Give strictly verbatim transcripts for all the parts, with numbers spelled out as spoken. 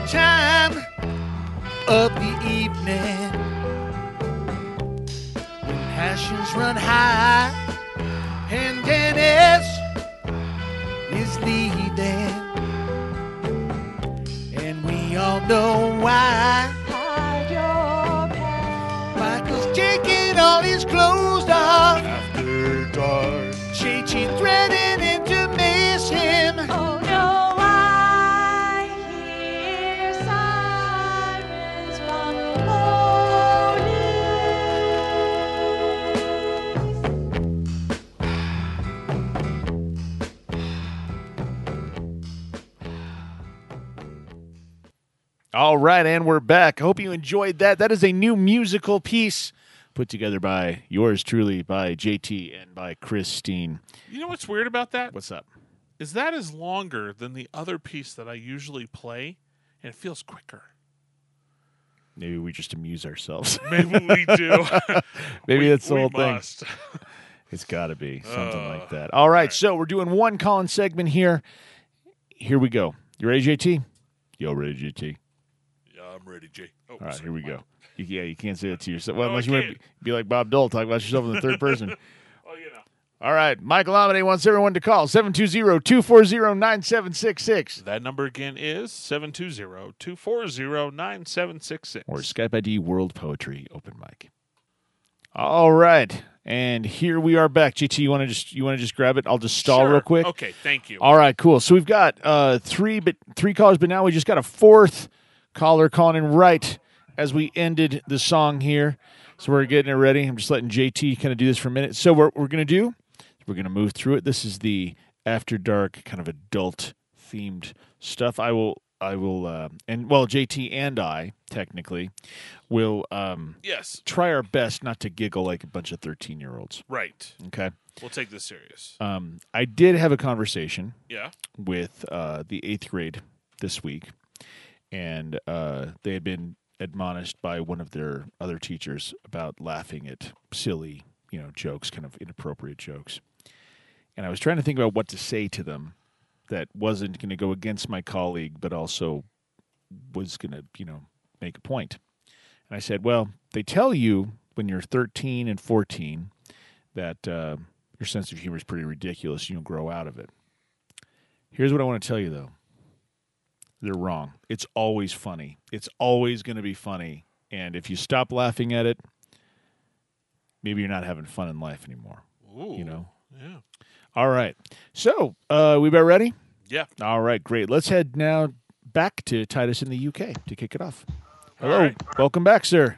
time of the evening, when passions run high and Dennis is leading, and we all know why. Michael's taking all his clothes off after dark. J T threatening to miss him. Oh no, I hear sirens from All right, and we're back. I hope you enjoyed that. That is a new musical piece put together by yours truly, by J T and by Christine. You know what's weird about that? What's up? Is that is longer than the other piece that I usually play, and it feels quicker. Maybe we just amuse ourselves. Maybe we do. Maybe we, that's the we whole must. thing. It's got to be something Uh, like that. All right, right. so we're doing one Colin segment here. Here we go. You ready, J T? Yo, ready, J T? Yeah, I'm ready, Jay. Oh, All right, sorry, here we Mike. go. You, yeah, you can't say it to yourself. Well, No, I unless you want to can't. be, be like Bob Dole, talk about yourself in the third person. Oh, you know. All right, Michael Amade wants everyone to call seven two zero, two four zero, nine seven six six. That number again is seven two zero, two four zero, nine seven six six. Or Skype I D World Poetry Open Mic. All right, and here we are back. G T, you want to just you want to just grab it? I'll just stall Sure. real quick. Okay, thank you. All right, cool. So we've got uh, three, but three callers, but now we just got a fourth caller calling in right as we ended the song here. So we're getting it ready. I'm just letting J T kind of do this for a minute. So what we're going to do, we're going to move through it. This is the After Dark kind of adult themed stuff. I will, I will, uh, and well, J T and I technically will um, Yes, try our best not to giggle like a bunch of thirteen year olds. right. Okay. We'll take this serious. Um, I did have a conversation Yeah. with uh, the eighth grade this week, and uh, they had been admonished by one of their other teachers about laughing at silly, you know, jokes, kind of inappropriate jokes. And I was trying to think about what to say to them that wasn't going to go against my colleague, but also was going to, you know, make a point. And I said, well, they tell you when you're thirteen and fourteen that uh, your sense of humor is pretty ridiculous. You don't grow out of it. Here's what I want to tell you, though. They're wrong. It's always funny. It's always going to be funny. And if you stop laughing at it, maybe you're not having fun in life anymore. Ooh. You know? Yeah. All right. So, uh, we about ready? Yeah. All right, great. Let's head now back to Titus in the U K to kick it off. All Hello. right. Welcome back, sir.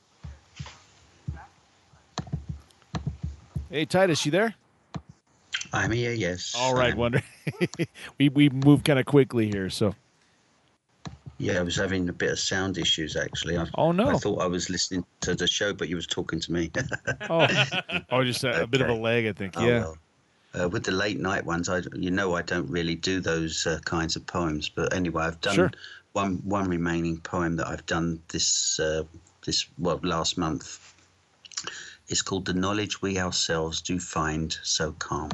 Hey, Titus, you there? I'm here, yes. All right, Um, Wonder. we we moved kind of quickly here, so. Yeah, I was having a bit of sound issues, actually. I, Oh, no. I thought I was listening to the show, but you was talking to me. Oh, oh just a, a bit of a Okay. lag, I think. Oh, Yeah. well. Uh, with the late night ones, I, you know I don't really do those uh, kinds of poems. But anyway, I've done Sure. one one remaining poem that I've done this, uh, this well, last month. It's called The Knowledge We Ourselves Do Find So Calm.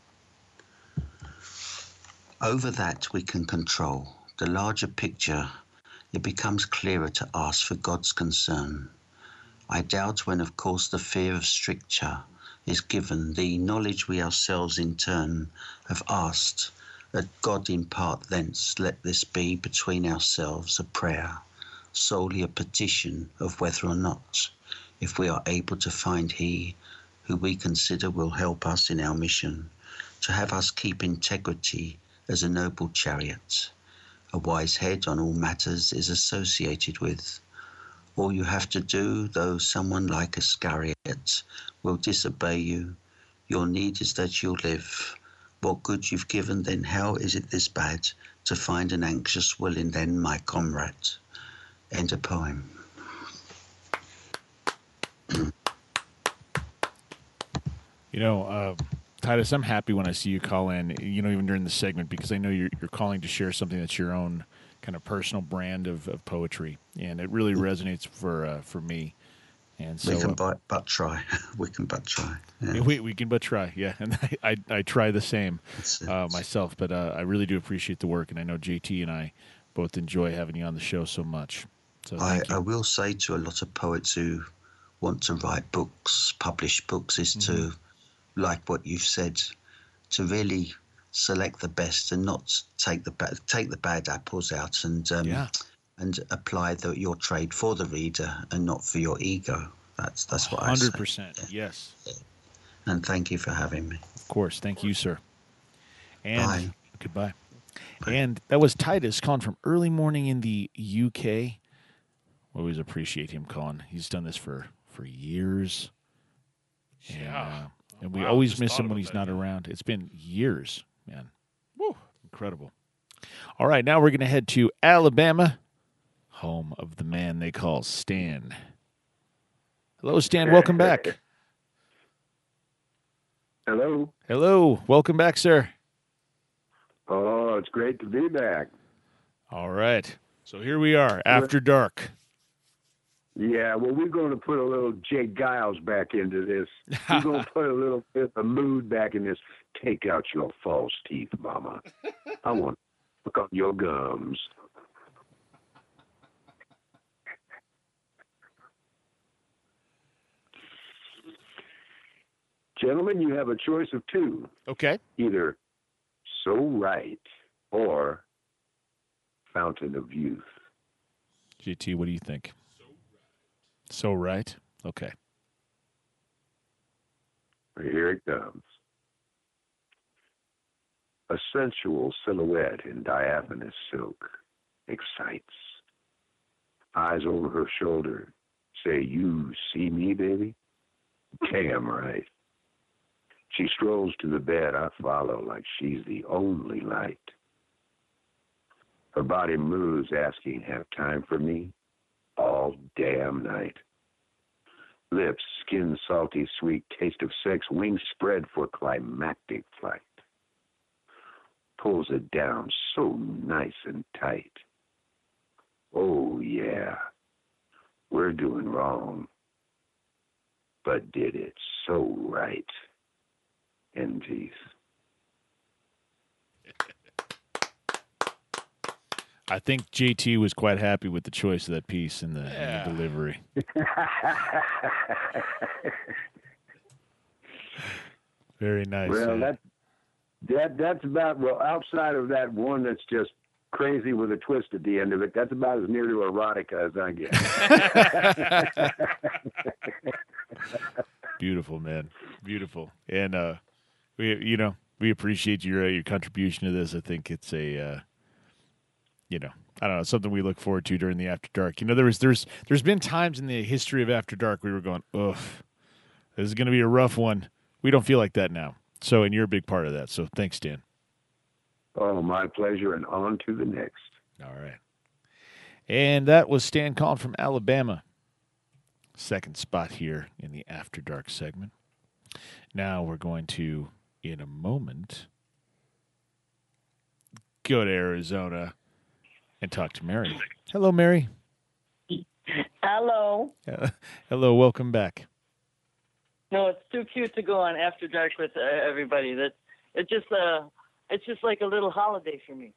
Over that we can control, the larger picture, it becomes clearer to ask for God's concern. I doubt when, of course, the fear of stricture is given, the knowledge we ourselves in turn have asked, that God impart thence, let this be between ourselves a prayer, solely a petition of whether or not, if we are able to find He who we consider will help us in our mission, to have us keep integrity as a noble chariot. A wise head on all matters is associated with. All you have to do, though someone like Iscariot will disobey you, your need is that you'll live. What good you've given, then how is it this bad to find an anxious willing then, my comrade? End of poem. You know, uh, Titus, I'm happy when I see you call in, you know, even during the segment, because I know you're, you're calling to share something that's your own kind of personal brand of, of poetry. And it really resonates for uh, for me. And so we can uh, but, but try. We can but try. Yeah. we, we can but try, yeah. And I, I, I try the same That's it. uh, myself, but uh, I really do appreciate the work. And I know J T and I both enjoy having you on the show so much. So I, thank you. I will say to a lot of poets who want to write books, publish books, is Mm-hmm. to, like what you've said, to really select the best and not take the ba- take the bad apples out and um, Yeah. and apply the, your trade for the reader and not for your ego. That's that's what I one say. hundred percent. Yes. And thank you for having me. Of course. Thank you, sir. And Bye. goodbye. Bye. And that was Titus calling from early morning in the U K. Always appreciate him calling. He's done this for, for years. And, Yeah. uh, and we Wow, always just miss thought him when about he's that, not yeah. around. It's been years, man. Woo. Incredible. All right, now we're going to head to Alabama, home of the man they call Stan. Hello, Stan. Welcome back. Hello. Hello. Welcome back, sir. Oh, it's great to be back. All right. So here we are, after dark. Yeah, well, we're going to put a little Jay Giles back into this. We're going to put a little bit of mood back in this. Take out your false teeth, Mama. I want to look on your gums. Gentlemen, you have a choice of two. Okay. Either So Right or Fountain of Youth. J T, what do you think? So right. Okay. Here it comes. A sensual silhouette in diaphanous silk excites. Eyes over her shoulder say, "You see me, baby?" Damn right. She strolls to the bed. I follow like she's the only light. Her body moves, asking, "Have time for me?" All damn night. Lips, skin salty, sweet, taste of sex, wings spread for climactic flight. Pulls it down so nice and tight. Oh, yeah, we're doing wrong, but did it so right. In peace. I think J T was quite happy with the choice of that piece in the, Yeah. in the delivery. Very nice. Well, man. that that that's about well outside of that one that's just crazy with a twist at the end of it. That's about as near to erotica as I get. Beautiful, man. Beautiful. And uh, we, you know, we appreciate your uh, your contribution to this. I think it's a, uh, you know, I don't know, something we look forward to during the After Dark. You know, there was there's there's been times in the history of After Dark we were going, ugh, this is going to be a rough one. We don't feel like that now. So, and you're a big part of that. So, thanks, Dan. Oh, my pleasure, and on to the next. All right. And that was Stan calling from Alabama. Second spot here in the After Dark segment. Now we're going to, in a moment, go to Arizona and talk to Mary. Hello, Mary. Hello. Uh, hello, welcome back. No, it's too cute to go on After Dark with uh, everybody. That it's just uh, it's just like a little holiday for me.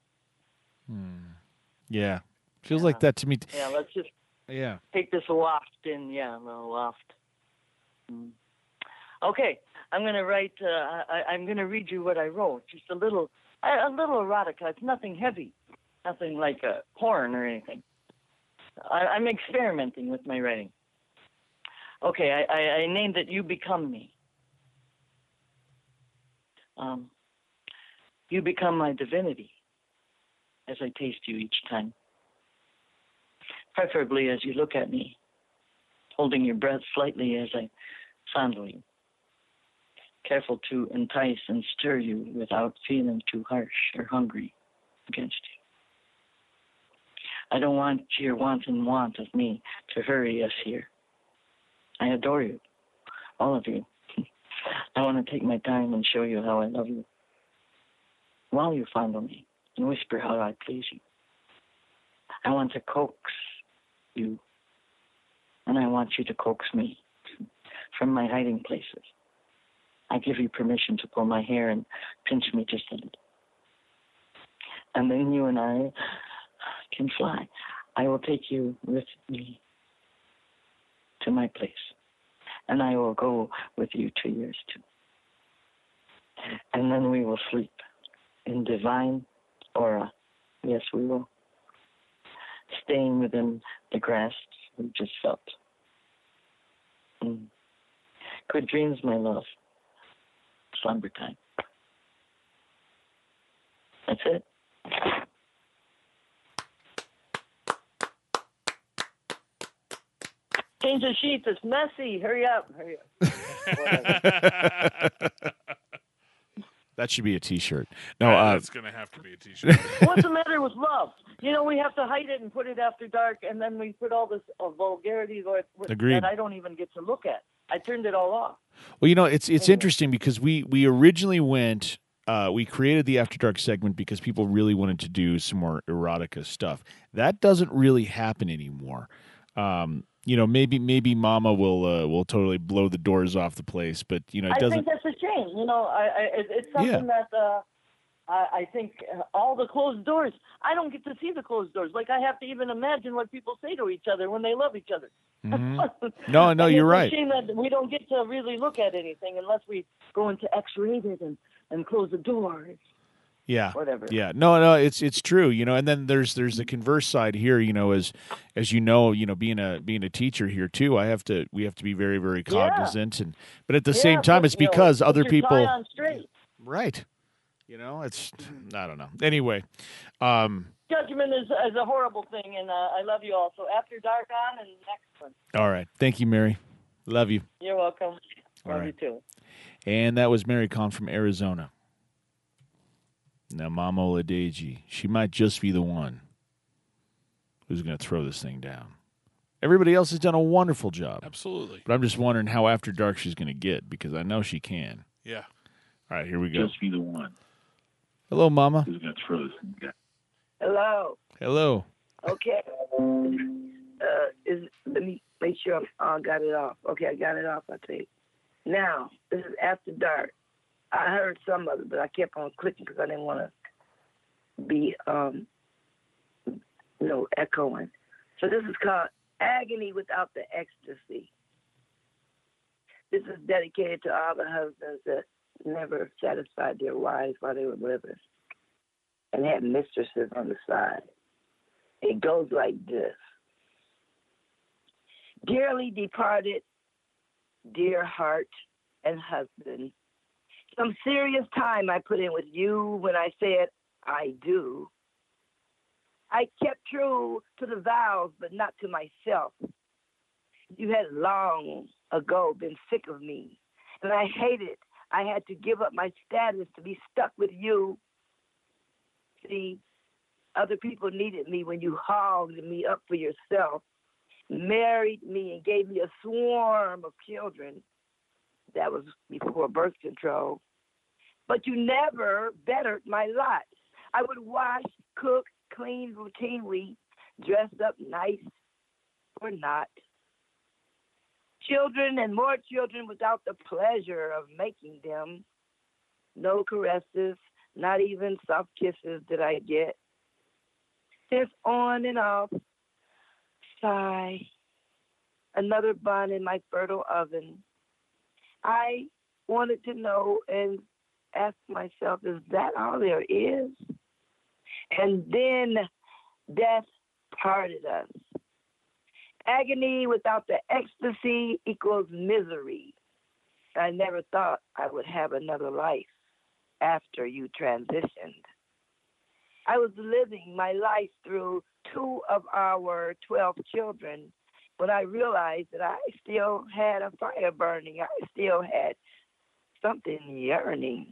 Yeah, feels Yeah. like that to me. T- Yeah, let's just yeah. take this waft in. Yeah, a little waft. Mm. Okay, I'm gonna write. Uh, I, I'm gonna read you what I wrote. Just a little, a, a little erotica. It's nothing heavy, nothing like uh, porn or anything. I, I'm experimenting with my writing. Okay, I, I, I named it "You Become Me." Um, you become my divinity as I taste you each time. Preferably as you look at me, holding your breath slightly as I fondle you. Careful to entice and stir you without feeling too harsh or hungry against you. I don't want your wanton want of me to hurry us here. I adore you, all of you. I want to take my time and show you how I love you, while you fondle me and whisper how I please you. I want to coax you, and I want you to coax me from my hiding places. I give you permission to pull my hair and pinch me just a little. And then you and I can fly, I will take you with me to my place. And I will go with you to yours too. And then we will sleep in divine aura. Yes, we will. Staying within the grasp we just felt. Mm. Good dreams, my love. Slumber time. That's it. Change the sheets. It's messy. Hurry up. Hurry up. That should be a T-shirt. No, Uh, uh, that's going to have to be a T-shirt. What's the matter with love? You know, we have to hide it and put it after dark, and then we put all this uh, vulgarity that Agreed. that I don't even get to look at. I turned it all off. well, you know, it's it's Anyway. interesting because we we originally went. Uh, we created the After Dark segment because people really wanted to do some more erotica stuff. That doesn't really happen anymore. Um, you know, maybe maybe Mama will uh, will totally blow the doors off the place, but you know, it I doesn't. think that's a shame. You know, I, I it, it's something Yeah. that uh, I, I think uh, all the closed doors. I don't get to see the closed doors. Like I have to even imagine what people say to each other when they love each other. Mhm. No, no, And you're it's right. a shame that we don't get to really look at anything unless we go into X-rated and and close the door. Yeah. Whatever. Yeah, no, no, it's it's true, you know. And then there's there's the converse side here, you know, as as you know, you know, being a being a teacher here too, I have to we have to be very very Yeah. cognizant, and but at the Yeah, same time, put- it's you know, because put other your people, tie on straight. right? You know, it's I don't know. Anyway, um, Judgment is, is a horrible thing, and uh, I love you all. So after dark on and next one. all right, thank you, Mary, love you, You're welcome. All Love right. you too. and that was Mary Conn from Arizona. Now, Mama Oladeji, she might just be the one who's going to throw this thing down. Everybody else has done a wonderful job. Absolutely. But I'm just wondering how after dark she's going to get, because I know she can. Yeah. All right, here we go. Just be the one Hello, Mama. who's going to throw this thing down. Hello. Hello. Okay. Uh, is let me make sure I uh, got it off. Okay, I got it off. I think. Now this is after dark. I heard some of it, but I kept on clicking because I didn't want to be, um, you know, echoing. So this is called Agony Without the Ecstasy. This is dedicated to all the husbands that never satisfied their wives while they were living and had mistresses on the side. It goes like this. Dearly departed, dear heart and husband, some serious time I put in with you when I said I do. I kept true to the vows, but not to myself. You had long ago been sick of me, and I hated I had to give up my status to be stuck with you. See, other people needed me when you hogged me up for yourself, married me, and gave me a swarm of children. That was before birth control. But you never bettered my lot. I would wash, cook, clean routinely, dress up nice or not. Children and more children without the pleasure of making them. No caresses, not even soft kisses did I get. Just on and off. Sigh. Another bun in my fertile oven. I wanted to know and ask myself, is that all there is? And then death parted us. Agony without the ecstasy equals misery. I never thought I would have another life after you transitioned. I was living my life through two of our twelve children when I realized that I still had a fire burning. I still had something yearning.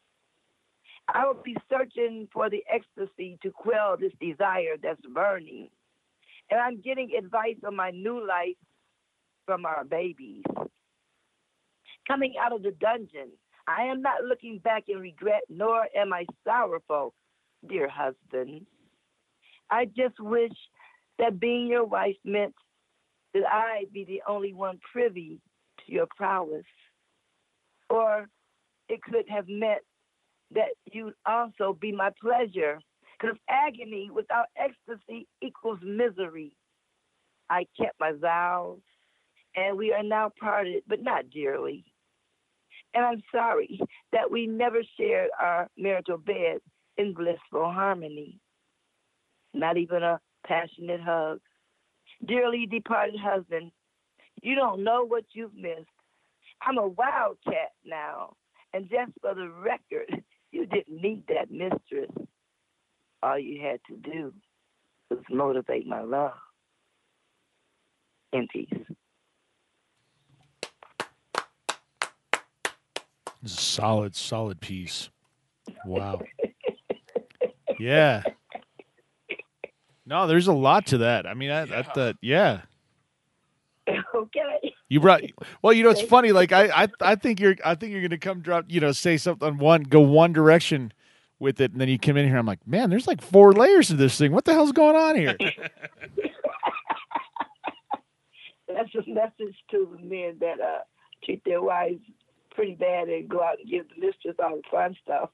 I will be searching for the ecstasy to quell this desire that's burning. And I'm getting advice on my new life from our babies. Coming out of the dungeon, I am not looking back in regret, nor am I sorrowful, dear husband. I just wish that being your wife meant that I be the only one privy to your prowess. Or it could have meant that you'd also be my pleasure, Because agony without ecstasy equals misery. I kept my vows, and we are now parted, but not dearly. And I'm sorry that we never shared our marital bed in blissful harmony. Not even a passionate hug. Dearly departed husband, you don't know what you've missed. I'm a wildcat now, and just for the record, you didn't need that mistress. All you had to do was motivate my love. In peace. This is a solid, solid piece. Wow. Yeah. No, there's a lot to that. I mean, I, I thought, yeah. Okay. You brought well, you know, it's funny. Like I, I, I think you're, I think you're going to come drop, you know, say something on one, go one direction with it, and then you come in here. I'm like, man, there's like four layers to this thing. What the hell's going on here? That's a message to the men that uh, treat their wives pretty bad and go out and give the mistress all the fun stuff.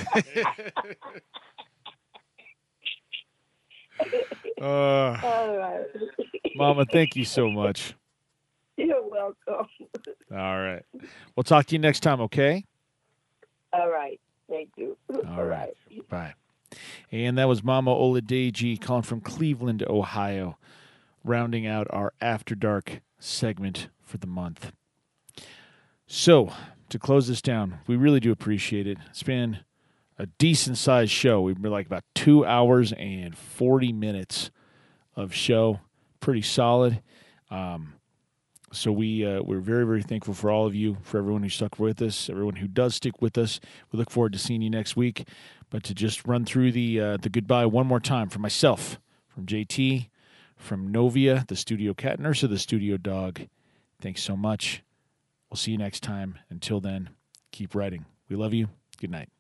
uh, All right. Mama, thank you so much. You're welcome. All right. We'll talk to you next time, okay? All right. Thank you. All right. Bye. And that was Mama Oladeji calling from Cleveland, Ohio, rounding out our After Dark segment for the month. So, to close this down, we really do appreciate it. It's been a decent-sized show. We've been like about two hours and forty minutes of show. Pretty solid. Um, so we, uh, we're very, very thankful for all of you, for everyone who stuck with us, everyone who does stick with us. We look forward to seeing you next week. But to just run through the uh, the goodbye one more time for myself, from J T, from Novia, the studio cat, Nurse of the studio dog. Thanks so much. We'll see you next time. Until then, keep writing. We love you. Good night.